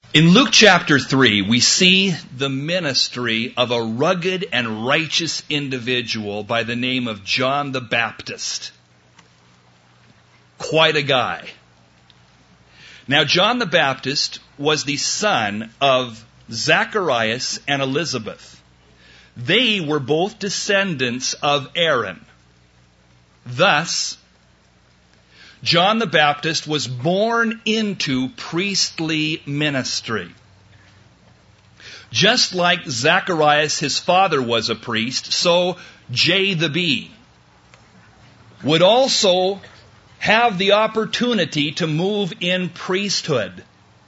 In Luke chapter 3, we see the ministry of a rugged and righteous individual by the name of John the Baptist. Quite a guy. Now, John the Baptist was the son of Zacharias and Elizabeth. They were both descendants of Aaron. Thus, John the Baptist was born into priestly ministry. Just like Zacharias, his father, was a priest, so J the Bee would also have the opportunity to move in priesthood.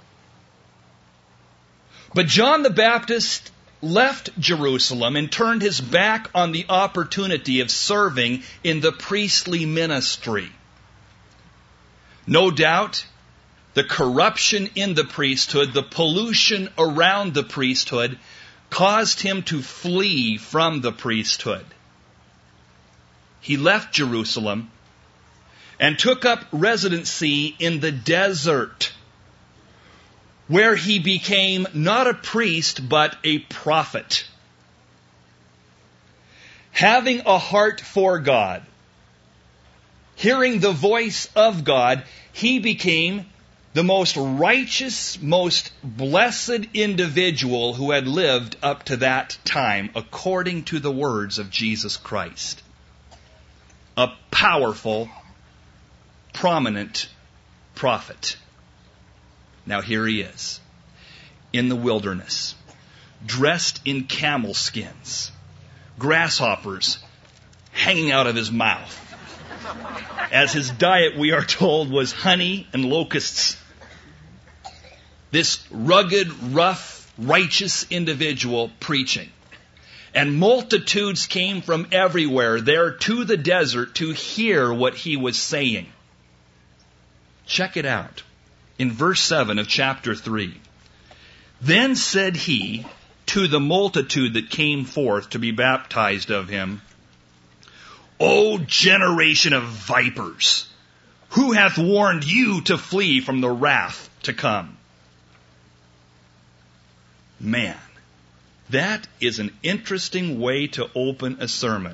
But John the Baptist left Jerusalem and turned his back on the opportunity of serving in the priestly ministry. No doubt, the corruption in the priesthood, the pollution around the priesthood, caused him to flee from the priesthood. He left Jerusalem and took up residency in the desert, where he became not a priest, but a prophet. Having a heart for God, hearing the voice of God, he became the most righteous, most blessed individual who had lived up to that time, according to the words of Jesus Christ. A powerful, prominent prophet. Now here he is, in the wilderness, dressed in camel skins, grasshoppers hanging out of his mouth, as his diet, we are told, was honey and locusts. This rugged, rough, righteous individual preaching. And multitudes came from everywhere there to the desert to hear what he was saying. Check it out. In verse 7 of chapter 3. Then said he to the multitude that came forth to be baptized of him, O generation of vipers, who hath warned you to flee from the wrath to come? Man, that is an interesting way to open a sermon.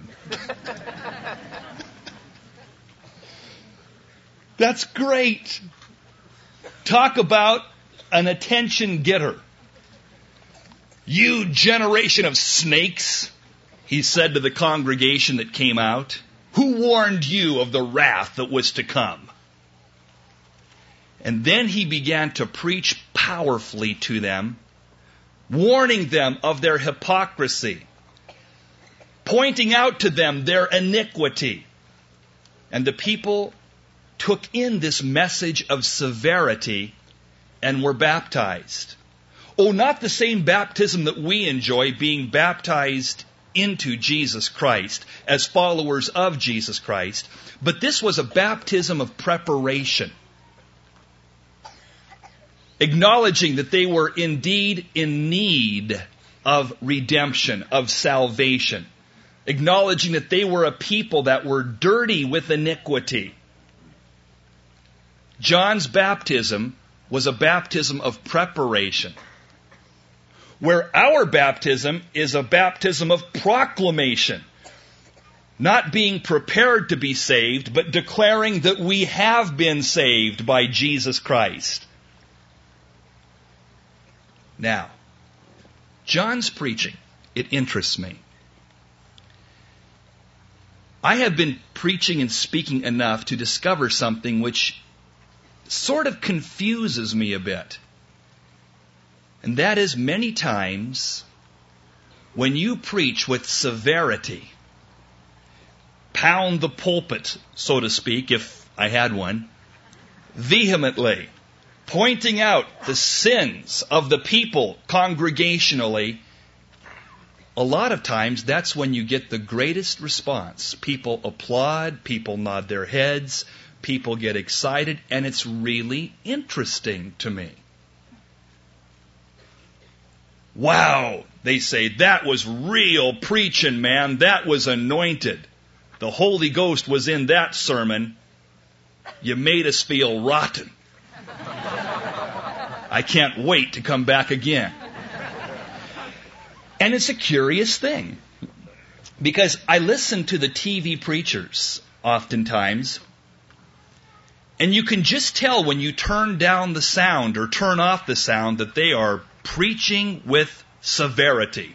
That's great. Talk about an attention getter. You generation of snakes, he said to the congregation that came out, who warned you of the wrath that was to come? And then he began to preach powerfully to them, warning them of their hypocrisy, pointing out to them their iniquity. And the people took in this message of severity and were baptized. Oh, not the same baptism that we enjoy, being baptized into Jesus Christ as followers of Jesus Christ, but this was a baptism of preparation, acknowledging that they were indeed in need of redemption, of salvation, acknowledging that they were a people that were dirty with iniquity. John's baptism was a baptism of preparation, where our baptism is a baptism of proclamation. Not being prepared to be saved, but declaring that we have been saved by Jesus Christ. Now, John's preaching, it interests me. I have been preaching and speaking enough to discover something which sort of confuses me a bit. And that is, many times when you preach with severity, pound the pulpit, so to speak, if I had one, vehemently, pointing out the sins of the people congregationally, a lot of times that's when you get the greatest response. People applaud, people nod their heads, people get excited, and it's really interesting to me. Wow, they say, that was real preaching, man. That was anointed. The Holy Ghost was in that sermon. You made us feel rotten. I can't wait to come back again. And it's a curious thing, because I listen to the TV preachers oftentimes, and you can just tell when you turn down the sound or turn off the sound that they are preaching with severity.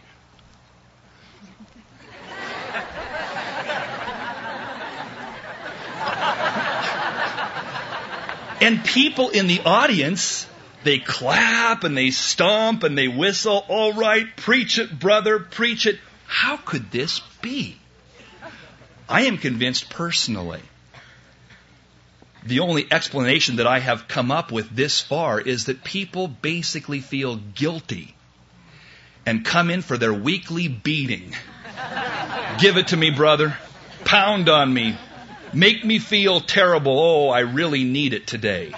And people in the audience, they clap and they stomp and they whistle. All right, preach it, brother, preach it. How could this be? I am convinced personally, the only explanation that I have come up with this far is that people basically feel guilty and come in for their weekly beating. Give it to me, brother. Pound on me. Make me feel terrible. Oh, I really need it today.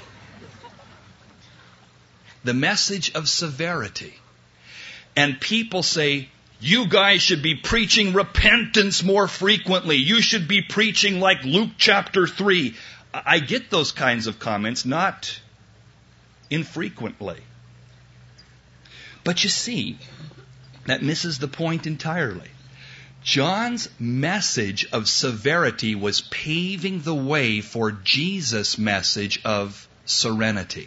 The message of severity. And people say, you guys should be preaching repentance more frequently. You should be preaching like Luke chapter 3. I get those kinds of comments, not infrequently. But you see, that misses the point entirely. John's message of severity was paving the way for Jesus' message of serenity.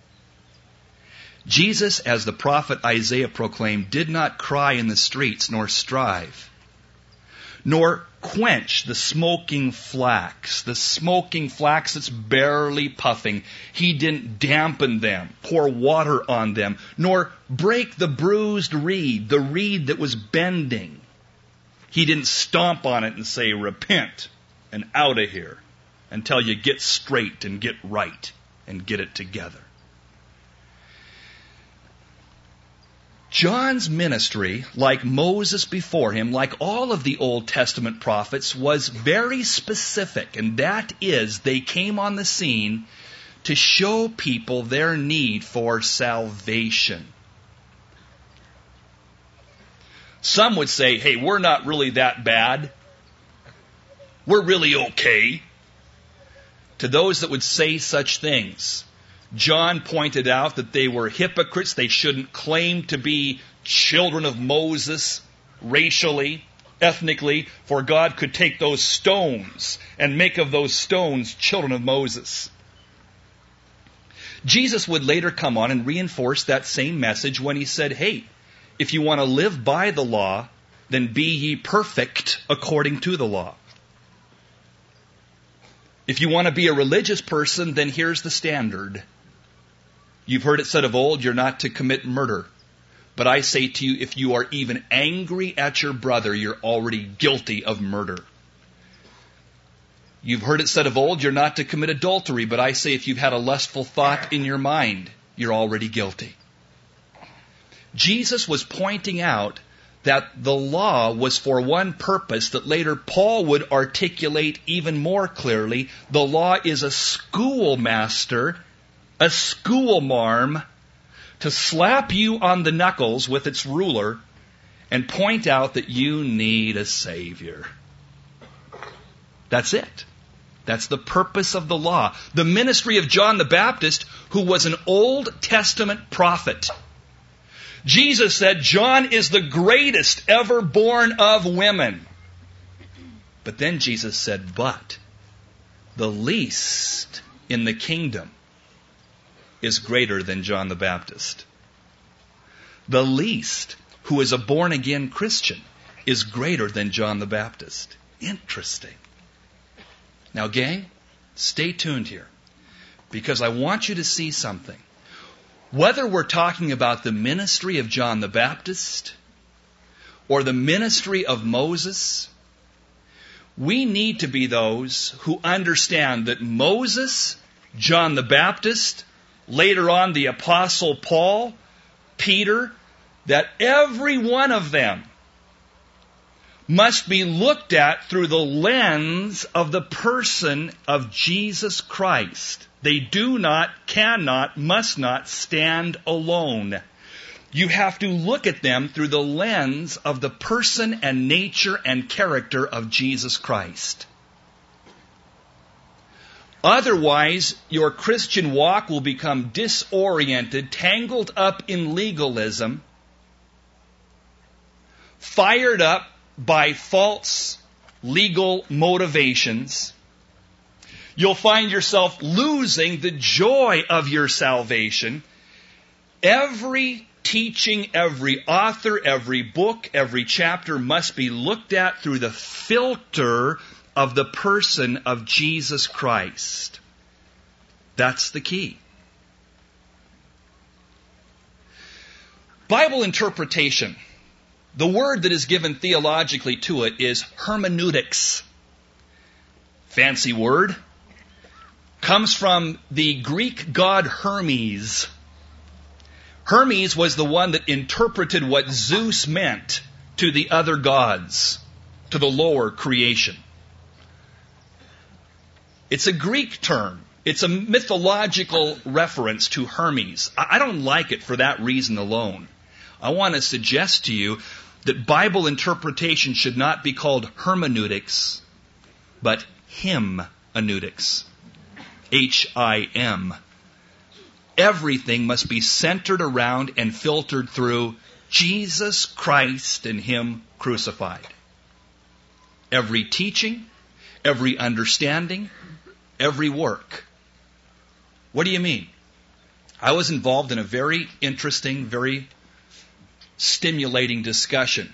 Jesus, as the prophet Isaiah proclaimed, did not cry in the streets, nor strive, nor quench the smoking flax that's barely puffing. He didn't dampen them, pour water on them, nor break the bruised reed, the reed that was bending. He didn't stomp on it and say, repent and out of here until you get straight and get right and get it together. John's ministry, like Moses before him, like all of the Old Testament prophets, was very specific, and that is, they came on the scene to show people their need for salvation. Some would say, hey, we're not really that bad. We're really okay. To those that would say such things, John pointed out that they were hypocrites. They shouldn't claim to be children of Moses racially, ethnically, for God could take those stones and make of those stones children of Moses. Jesus would later come on and reinforce that same message when he said, hey, if you want to live by the law, then be ye perfect according to the law. If you want to be a religious person, then here's the standard. You've heard it said of old, you're not to commit murder. But I say to you, if you are even angry at your brother, you're already guilty of murder. You've heard it said of old, you're not to commit adultery. But I say, if you've had a lustful thought in your mind, you're already guilty. Jesus was pointing out that the law was for one purpose that later Paul would articulate even more clearly. The law is a schoolmaster, a schoolmarm, to slap you on the knuckles with its ruler and point out that you need a Savior. That's it. That's the purpose of the law. The ministry of John the Baptist, who was an Old Testament prophet. Jesus said, John is the greatest ever born of women. But then Jesus said, but the least in the kingdom is greater than John the Baptist. The least, who is a born-again Christian, is greater than John the Baptist. Interesting. Now, gang, stay tuned here, because I want you to see something. Whether we're talking about the ministry of John the Baptist or the ministry of Moses, we need to be those who understand that Moses, John the Baptist, later on the Apostle Paul, Peter, that every one of them must be looked at through the lens of the person of Jesus Christ. They do not, cannot, must not stand alone. You have to look at them through the lens of the person and nature and character of Jesus Christ. Otherwise, your Christian walk will become disoriented, tangled up in legalism, fired up by false legal motivations. You'll find yourself losing the joy of your salvation. Every teaching, every author, every book, every chapter must be looked at through the filter of the person of Jesus Christ. That's the key. Bible interpretation. The word that is given theologically to it is hermeneutics. Fancy word. Comes from the Greek god Hermes. Hermes was the one that interpreted what Zeus meant to the other gods, to the lower creation. It's a Greek term. It's a mythological reference to Hermes. I don't like it for that reason alone. I want to suggest to you that Bible interpretation should not be called hermeneutics, but hymneutics. H-I-M. Everything must be centered around and filtered through Jesus Christ and Him crucified. Every teaching, every understanding, every work. What do you mean? I was involved in a very interesting, very stimulating discussion.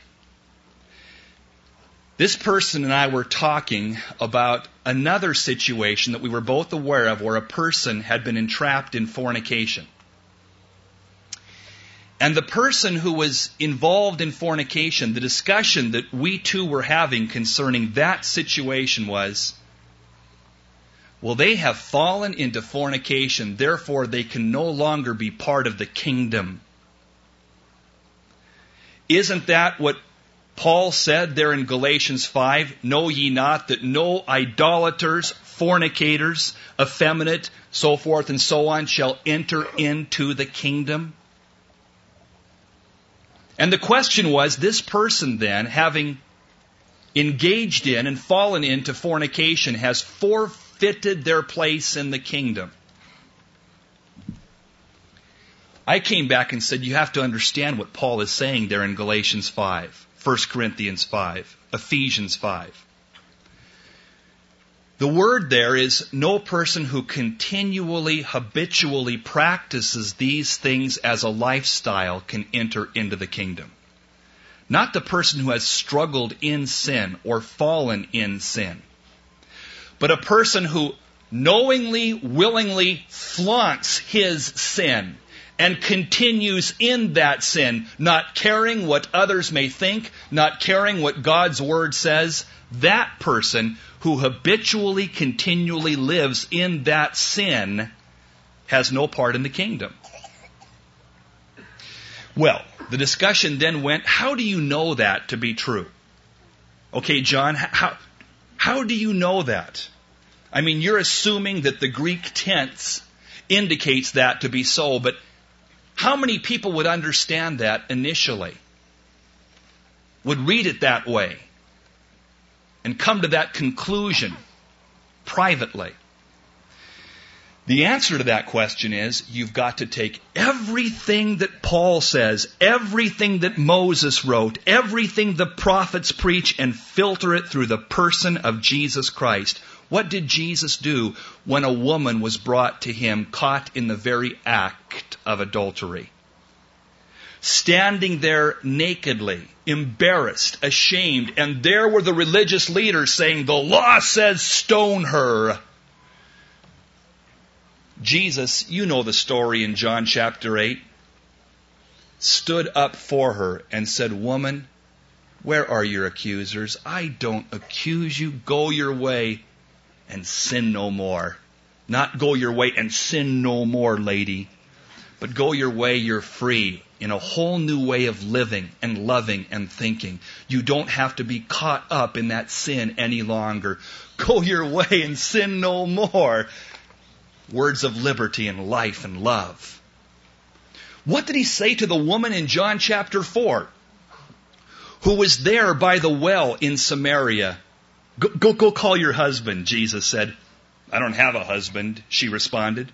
This person and I were talking about another situation that we were both aware of where a person had been entrapped in fornication. And the person who was involved in fornication, the discussion that we two were having concerning that situation was, well, they have fallen into fornication, therefore they can no longer be part of the kingdom. Isn't that what Paul said there in Galatians 5, know ye not that no idolaters, fornicators, effeminate, so forth and so on, shall enter into the kingdom? And the question was, this person then, having engaged in and fallen into fornication, has forfeited their place in the kingdom. I came back and said, you have to understand what Paul is saying there in Galatians 5. 1 Corinthians 5, Ephesians 5. The word there is no person who continually, habitually practices these things as a lifestyle can enter into the kingdom. Not the person who has struggled in sin or fallen in sin, but a person who knowingly, willingly flaunts his sin and continues in that sin, not caring what others may think, not caring what God's Word says. That person who habitually, continually lives in that sin has no part in the kingdom. Well, the discussion then went, how do you know that to be true? Okay, John, how do you know that? I mean, you're assuming that the Greek tense indicates that to be so, but how many people would understand that initially? Would read it that way and come to that conclusion privately? The answer to that question is, you've got to take everything that Paul says, everything that Moses wrote, everything the prophets preach, and filter it through the person of Jesus Christ. What did Jesus do when a woman was brought to him caught in the very act of adultery? Standing there nakedly, embarrassed, ashamed, and there were the religious leaders saying, the law says stone her. Jesus, you know the story in John chapter 8, stood up for her and said, woman, where are your accusers? I don't accuse you. Go your way and sin no more. Not go your way and sin no more, lady. But go your way, you're free in a whole new way of living and loving and thinking. You don't have to be caught up in that sin any longer. Go your way and sin no more. Words of liberty and life and love. What did he say to the woman in John chapter 4 who was there by the well in Samaria? Go call your husband, Jesus said. I don't have a husband, she responded.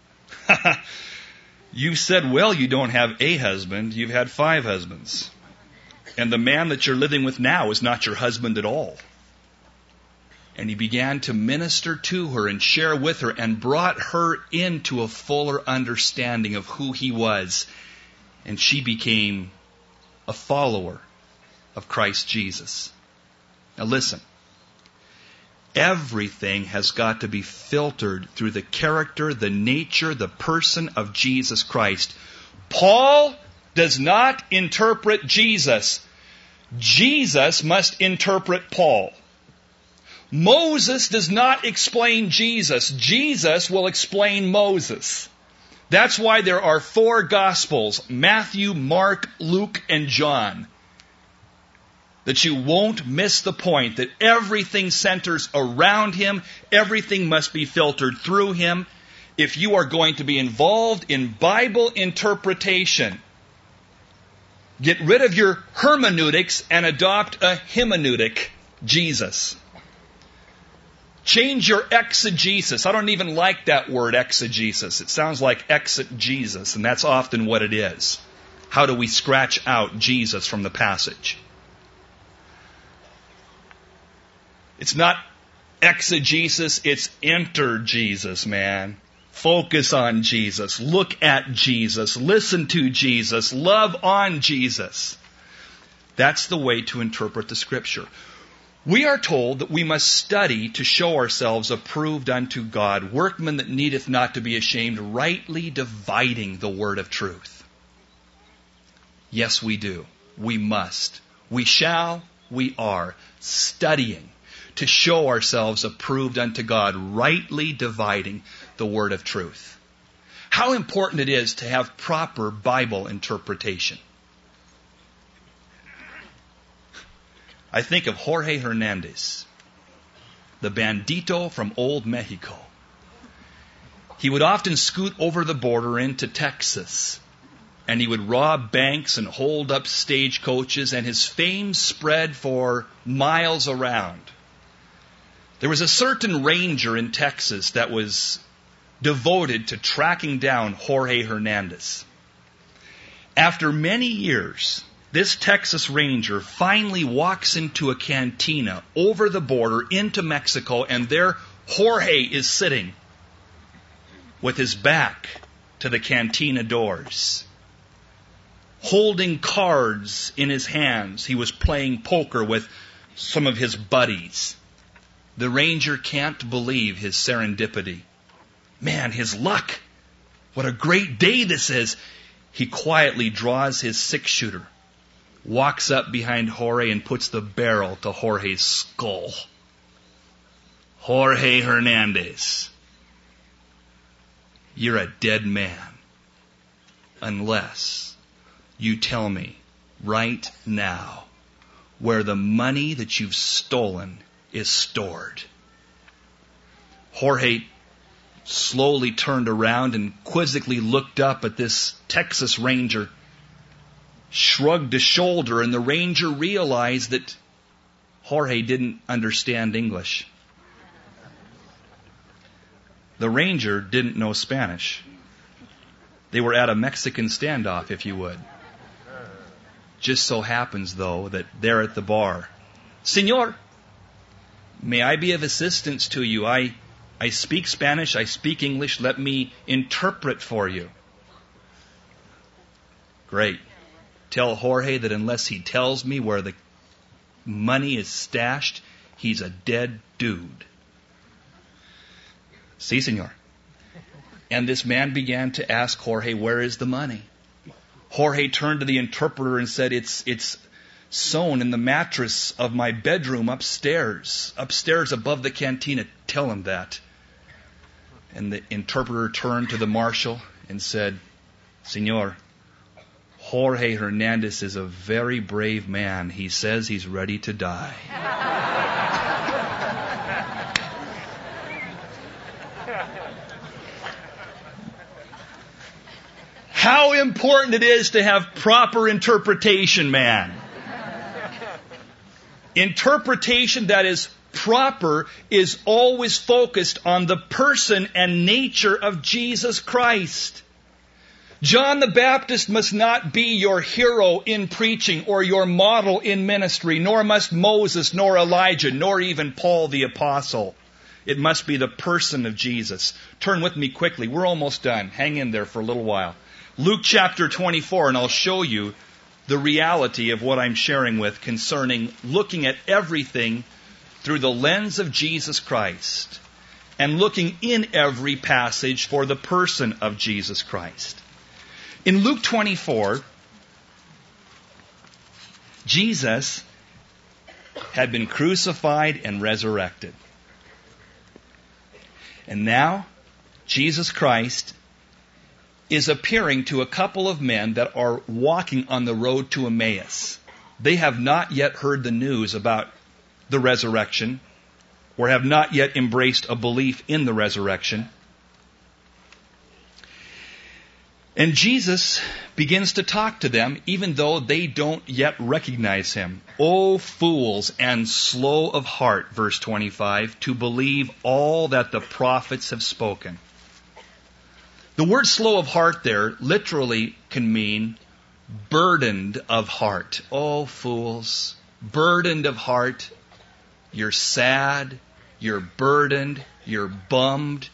You said, well, you don't have a husband. You've had 5 husbands. And the man that you're living with now is not your husband at all. And he began to minister to her and share with her and brought her into a fuller understanding of who he was. And she became a follower of Christ Jesus. Now listen. Everything has got to be filtered through the character, the nature, the person of Jesus Christ. Paul does not interpret Jesus. Jesus must interpret Paul. Moses does not explain Jesus. Jesus will explain Moses. That's why there are 4 Gospels, Matthew, Mark, Luke, and John. That you won't miss the point that everything centers around him. Everything must be filtered through him. If you are going to be involved in Bible interpretation, get rid of your hermeneutics and adopt a hymneutic, Jesus. Change your exegesis. I don't even like that word exegesis. It sounds like exit Jesus, and that's often what it is. How do we scratch out Jesus from the passage? It's not exegesis, it's enter Jesus, man. Focus on Jesus. Look at Jesus. Listen to Jesus. Love on Jesus. That's the way to interpret the Scripture. We are told that we must study to show ourselves approved unto God, workmen that needeth not to be ashamed, rightly dividing the word of truth. Yes, we do. We must. We shall. We are studying to show ourselves approved unto God, rightly dividing the word of truth. How important it is to have proper Bible interpretation. I think of Jorge Hernandez, the bandito from old Mexico. He would often scoot over the border into Texas, and he would rob banks and hold up stagecoaches, and his fame spread for miles around. There was a certain ranger in Texas that was devoted to tracking down Jorge Hernandez. After many years, this Texas ranger finally walks into a cantina over the border into Mexico, and there Jorge is sitting with his back to the cantina doors, holding cards in his hands. He was playing poker with some of his buddies. The ranger can't believe his serendipity. Man, his luck. What a great day this is. He quietly draws his 6-shooter, walks up behind Jorge and puts the barrel to Jorge's skull. Jorge Hernandez, you're a dead man unless you tell me right now where the money that you've stolen is stored. Jorge slowly turned around and quizzically looked up at this Texas ranger, shrugged a shoulder, and the ranger realized that Jorge didn't understand English. The ranger didn't know Spanish. They were at a Mexican standoff, if you would. Just so happens, though, that there at the bar, Señor, may I be of assistance to you? I speak Spanish, I speak English, let me interpret for you. Great. Tell Jorge that unless he tells me where the money is stashed, he's a dead dude. Sí, señor. And this man began to ask Jorge, where is the money? Jorge turned to the interpreter and said, it's sewn in the mattress of my bedroom upstairs above the cantina. Tell him that. And the interpreter turned to the marshal and said, Señor, Jorge Hernandez is a very brave man. He says he's ready to die. How important it is to have proper interpretation, man. Interpretation that is proper is always focused on the person and nature of Jesus Christ. John the Baptist must not be your hero in preaching or your model in ministry, nor must Moses, nor Elijah, nor even Paul the Apostle. It must be the person of Jesus. Turn with me quickly. We're almost done. Hang in there for a little while. Luke chapter 24, and I'll show you the reality of what I'm sharing with concerning looking at everything through the lens of Jesus Christ and looking in every passage for the person of Jesus Christ. In Luke 24, Jesus had been crucified and resurrected. And now, Jesus Christ is appearing to a couple of men that are walking on the road to Emmaus. They have not yet heard the news about the resurrection, or have not yet embraced a belief in the resurrection. And Jesus begins to talk to them, even though they don't yet recognize Him. O fools and slow of heart, verse 25, to believe all that the prophets have spoken. The word slow of heart there literally can mean burdened of heart. Oh, fools, burdened of heart. You're sad, you're burdened, you're bummed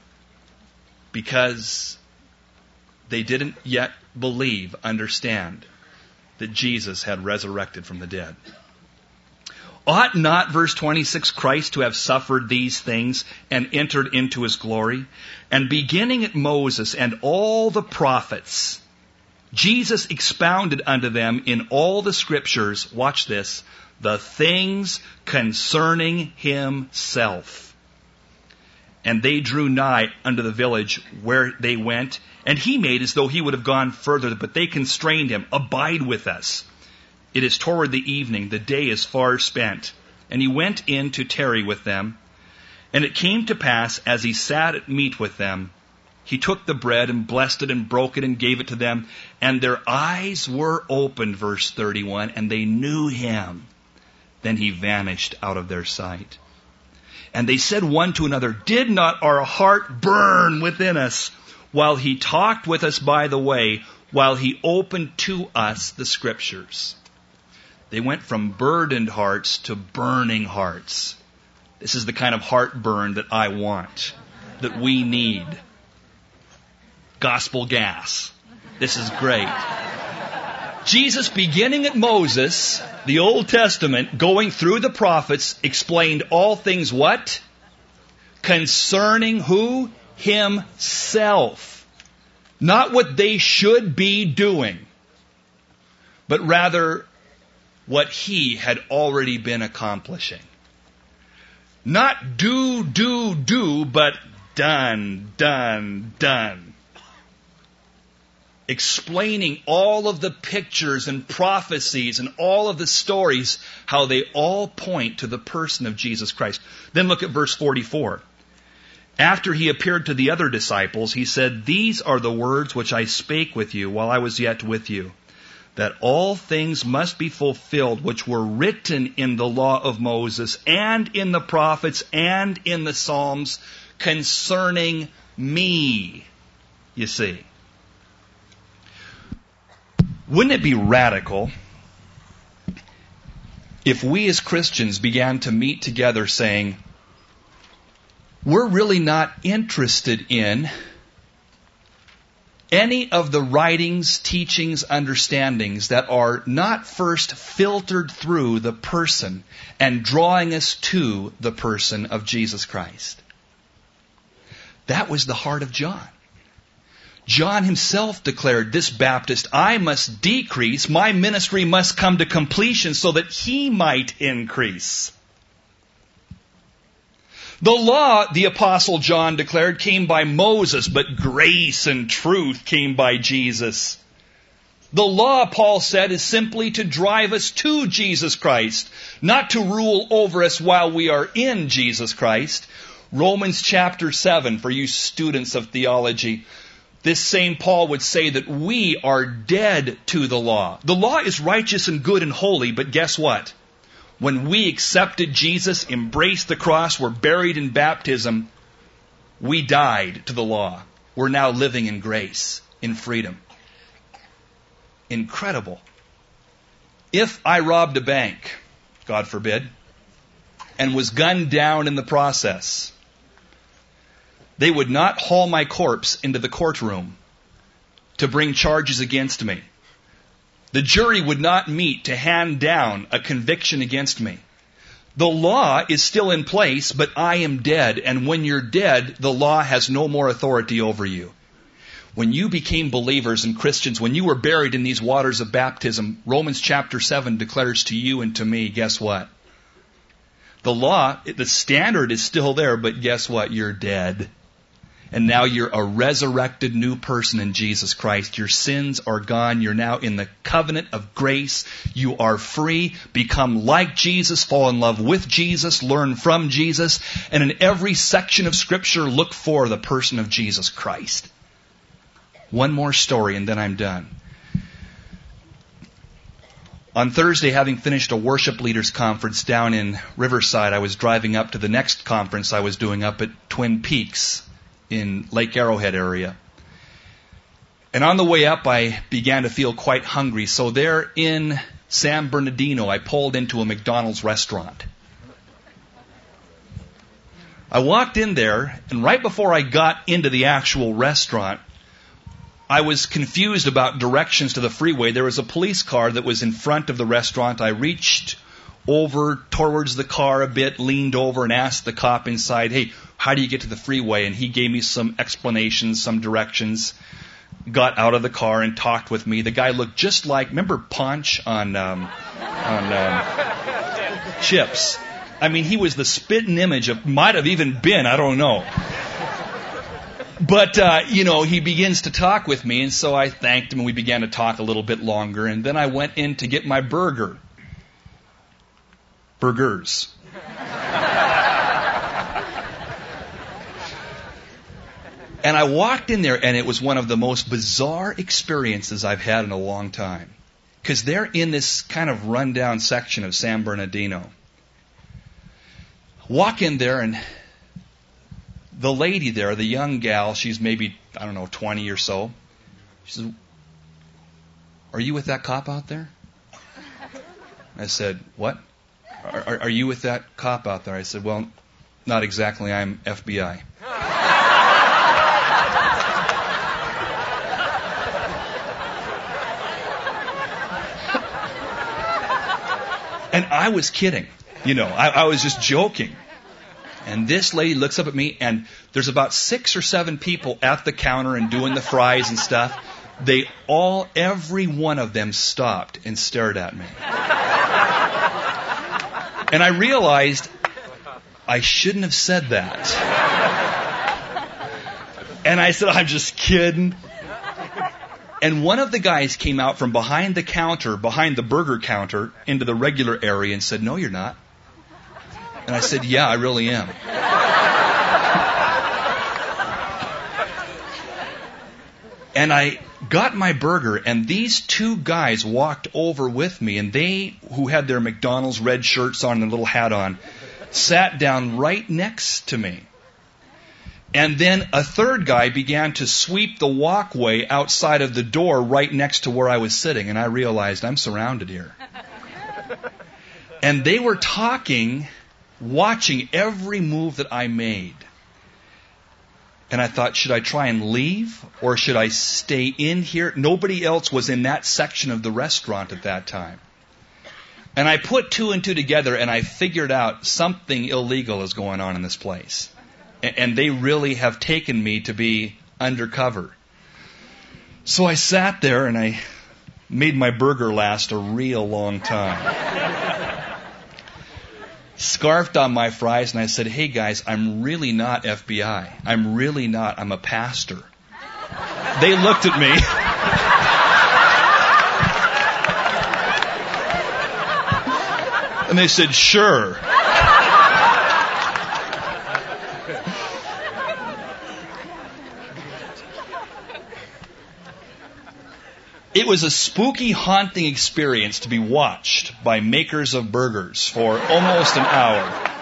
because they didn't yet believe, understand that Jesus had resurrected from the dead. Ought not, verse 26, Christ to have suffered these things and entered into His glory? And beginning at Moses and all the prophets, Jesus expounded unto them in all the Scriptures, watch this, the things concerning Himself. And they drew nigh unto the village where they went, and He made as though He would have gone further, but they constrained Him, abide with us. It is toward the evening, the day is far spent. And He went in to tarry with them. And it came to pass, as He sat at meat with them, He took the bread and blessed it and broke it and gave it to them. And their eyes were opened, verse 31, and they knew Him. Then He vanished out of their sight. And they said one to another, did not our heart burn within us while He talked with us by the way, while He opened to us the Scriptures? They went from burdened hearts to burning hearts. This is the kind of heartburn that I want, that we need. Gospel gas. This is great. Jesus, beginning at Moses, the Old Testament, going through the prophets, explained all things what? Concerning who? Himself. Not what they should be doing, but rather what He had already been accomplishing. Not do, but done. Explaining all of the pictures and prophecies and all of the stories, how they all point to the person of Jesus Christ. Then look at verse 44. After He appeared to the other disciples, He said, these are the words which I spake with you while I was yet with you, that all things must be fulfilled which were written in the law of Moses and in the prophets and in the Psalms concerning me. You see. Wouldn't it be radical if we as Christians began to meet together saying, we're really not interested in any of the writings, teachings, understandings that are not first filtered through the person and drawing us to the person of Jesus Christ? That was the heart of John. John himself declared, this Baptist, I must decrease, my ministry must come to completion so that He might increase. The law, the Apostle John declared, came by Moses, but grace and truth came by Jesus. The law, Paul said, is simply to drive us to Jesus Christ, not to rule over us while we are in Jesus Christ. Romans chapter 7, for you students of theology, this same Paul would say that we are dead to the law. The law is righteous and good and holy, but guess what? When we accepted Jesus, embraced the cross, were buried in baptism, we died to the law. We're now living in grace, in freedom. Incredible. If I robbed a bank, God forbid, and was gunned down in the process, they would not haul my corpse into the courtroom to bring charges against me. The jury would not meet to hand down a conviction against me. The law is still in place, but I am dead. And when you're dead, the law has no more authority over you. When you became believers and Christians, when you were buried in these waters of baptism, Romans chapter 7 declares to you and to me, guess what? The law, the standard is still there, but guess what? You're dead. And now you're a resurrected new person in Jesus Christ. Your sins are gone. You're now in the covenant of grace. You are free. Become like Jesus. Fall in love with Jesus. Learn from Jesus. And in every section of Scripture, look for the person of Jesus Christ. One more story and then I'm done. On Thursday, having finished a worship leaders conference down in Riverside, I was driving up to the next conference I was doing up at Twin Peaks in Lake Arrowhead area. And on the way up, I began to feel quite hungry. So there in San Bernardino, I pulled into a McDonald's restaurant. I walked in there, and right before I got into the actual restaurant, I was confused about directions to the freeway. There was a police car that was in front of the restaurant. I reached over towards the car a bit, leaned over and asked the cop inside, hey, how do you get to the freeway? And he gave me some explanations, some directions, got out of the car and talked with me. The guy looked just like, remember Punch on Chips? I mean, he was the spitting image of, might have even been, I don't know. But, he begins to talk with me, and so I thanked him, and we began to talk a little bit longer, and then I went in to get my burgers. And I walked in there, and it was one of the most bizarre experiences I've had in a long time. Because they're in this kind of rundown section of San Bernardino. Walk in there, and the lady there, the young gal, she's maybe, 20 or so. She says, are you with that cop out there? I said, what? Are you with that cop out there? I said, well, not exactly. I'm FBI. And I was kidding. I was just joking. And this lady looks up at me, and there's about 6 or 7 people at the counter and doing the fries and stuff. Every one of them stopped and stared at me. And I realized I shouldn't have said that. And I said, I'm just kidding. And one of the guys came out from behind the counter, behind the burger counter, into the regular area and said, no, you're not. And I said, yeah, I really am. And I got my burger, and these 2 guys walked over with me, and they, who had their McDonald's red shirts on and a little hat on, sat down right next to me. And then a third guy began to sweep the walkway outside of the door right next to where I was sitting, and I realized I'm surrounded here. And they were talking, watching every move that I made. And I thought, should I try and leave or should I stay in here? Nobody else was in that section of the restaurant at that time. And I put 2 and 2 together, and I figured out something illegal is going on in this place. And they really have taken me to be undercover. So I sat there and I made my burger last a real long time. Scarfed on my fries, and I said, hey guys, I'm really not FBI. I'm really not. I'm a pastor. They looked at me. And they said, sure. It was a spooky, haunting experience to be watched by makers of burgers for almost an hour.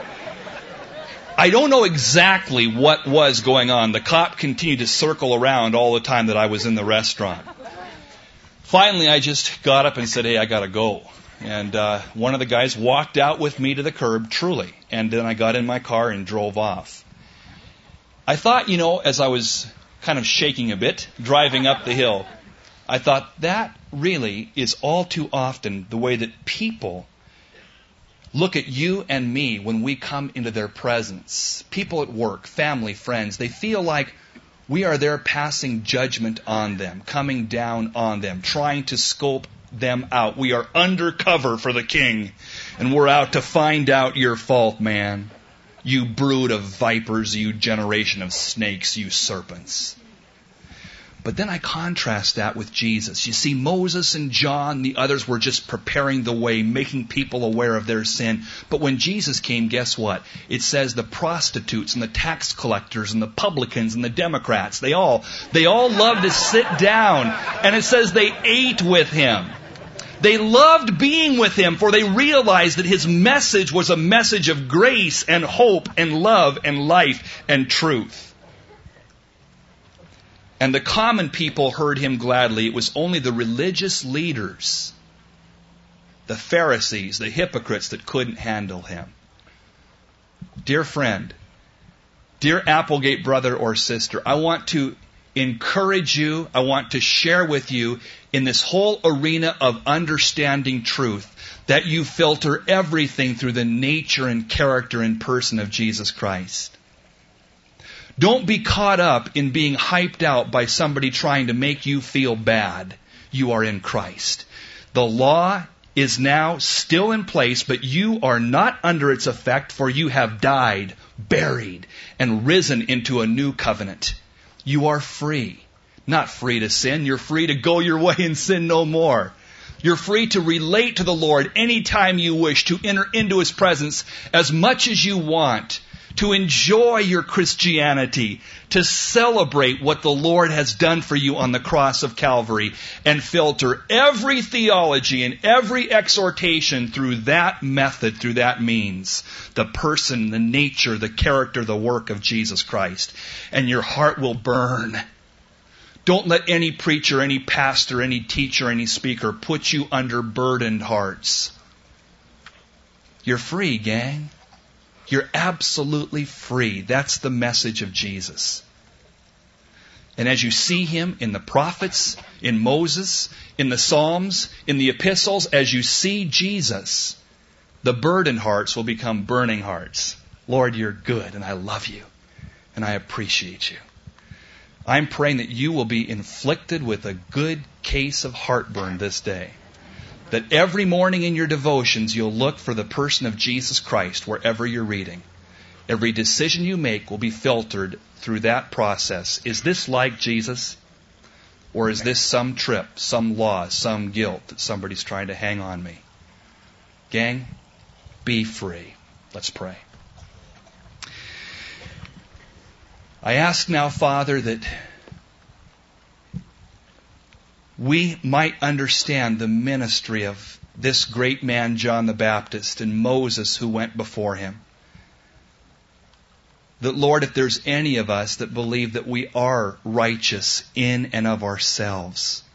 I don't know exactly what was going on. The cop continued to circle around all the time that I was in the restaurant. Finally, I just got up and said, hey, I got to go. And one of the guys walked out with me to the curb, truly. And then I got in my car and drove off. I thought, as I was kind of shaking a bit, driving up the hill, I thought that really is all too often the way that people look at you and me when we come into their presence. People at work, family, friends, they feel like we are there passing judgment on them, coming down on them, trying to scope them out. We are undercover for the king, and we're out to find out your fault, man. You brood of vipers, you generation of snakes, you serpents. But then I contrast that with Jesus. You see, Moses and John, the others were just preparing the way, making people aware of their sin. But when Jesus came, guess what? It says the prostitutes and the tax collectors and the publicans and the Democrats, they all loved to sit down. And it says they ate with him. They loved being with him, for they realized that his message was a message of grace and hope and love and life and truth. And the common people heard him gladly. It was only the religious leaders, the Pharisees, the hypocrites, that couldn't handle him. Dear friend, dear Applegate brother or sister, I want to encourage you, I want to share with you in this whole arena of understanding truth that you filter everything through the nature and character and person of Jesus Christ. Don't be caught up in being hyped out by somebody trying to make you feel bad. You are in Christ. The law is now still in place, but you are not under its effect, for you have died, buried, and risen into a new covenant. You are free. Not free to sin. You're free to go your way and sin no more. You're free to relate to the Lord anytime you wish, to enter into His presence as much as you want, to enjoy your Christianity, to celebrate what the Lord has done for you on the cross of Calvary, and filter every theology and every exhortation through that method, through that means. The person, the nature, the character, the work of Jesus Christ. And your heart will burn. Don't let any preacher, any pastor, any teacher, any speaker put you under burdened hearts. You're free, gang. You're absolutely free. That's the message of Jesus. And as you see Him in the prophets, in Moses, in the Psalms, in the epistles, as you see Jesus, the burdened hearts will become burning hearts. Lord, you're good, and I love you, and I appreciate you. I'm praying that you will be inflicted with a good case of heartburn this day. That every morning in your devotions you'll look for the person of Jesus Christ wherever you're reading. Every decision you make will be filtered through that process. Is this like Jesus? Or is this some trip, some law, some guilt that somebody's trying to hang on me? Gang, be free. Let's pray. I ask now, Father, that we might understand the ministry of this great man, John the Baptist, and Moses who went before him. That, Lord, if there's any of us that believe that we are righteous in and of ourselves,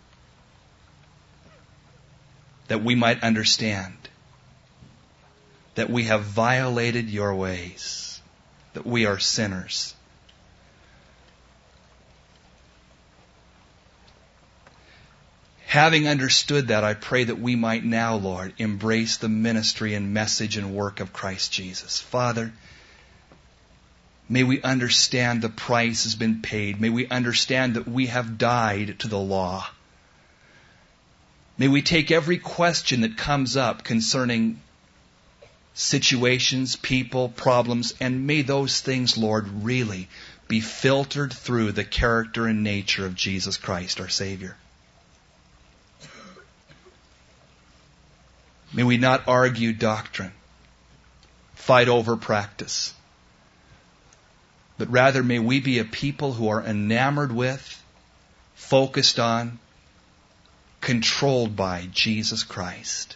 that we might understand that we have violated your ways, that we are sinners. Having understood that, I pray that we might now, Lord, embrace the ministry and message and work of Christ Jesus. Father, may we understand the price has been paid. May we understand that we have died to the law. May we take every question that comes up concerning situations, people, problems, and may those things, Lord, really be filtered through the character and nature of Jesus Christ, our Savior. May we not argue doctrine, fight over practice, but rather may we be a people who are enamored with, focused on, controlled by Jesus Christ.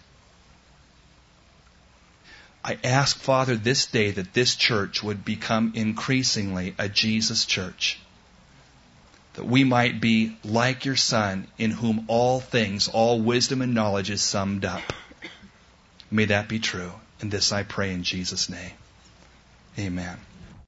I ask, Father, this day that this church would become increasingly a Jesus church. That we might be like your Son, in whom all things, all wisdom and knowledge is summed up. May that be true. And this I pray in Jesus' name. Amen.